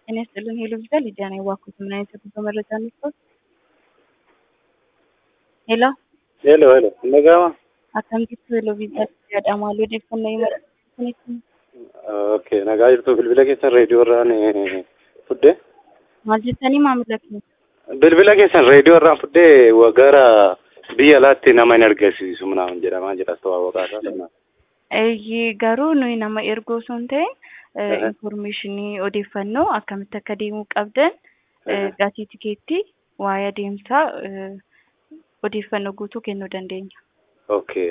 እኔ ስልን ሄሎ ቪዛ ሊዲያ ነው የዋኩት። ምን አይነት ጉዞ መረጃ ነው? ሄሎ ሄሎ እንደገና አካምቲት ሄሎ ቪዛ ያዳማሉ ዲፍን ነው ይመጣ ኦኬ nagaa jirtu bilbila keessan reediyoo irraan fudde ማልጀተኒ ማምለክ ነው bilbila keessan reediyoo irraan fudde gara biyya alaatti nama hin argisiisu ምናምን jedhamaa jira aስተዋወቃታ garuu nuyi nama ergoo sun ta'e informationii odeeffannoo akkamitti akka deemuu qabdan gatii tikeetti waa'ee deemsaa odeeffannoo guutuu kennuu dandeenya. Okay.